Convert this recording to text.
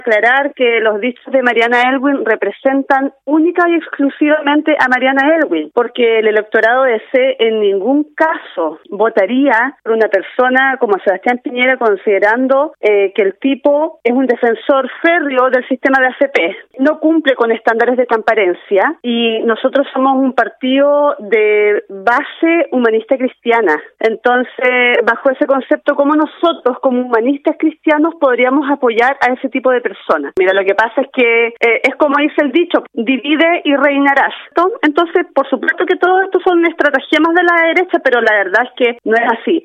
aclarar que los dichos de Mariana Elwin representan única y exclusivamente a Mariana Elwin, porque el electorado de C en ningún caso votaría por una persona como Sebastián Piñera, considerando que el tipo es un defensor férreo del sistema de AFP. No cumple con estándares de transparencia y nosotros somos un partido de base humanista cristiana. Entonces, bajo ese concepto, ¿cómo nosotros, como humanistas cristianos, podríamos apoyar a ese tipo de personas? Mira, lo que pasa es que es como dice el dicho, divide y reinarás. Entonces, por supuesto que todo esto son estratagemas de la derecha, pero la verdad es que no es así.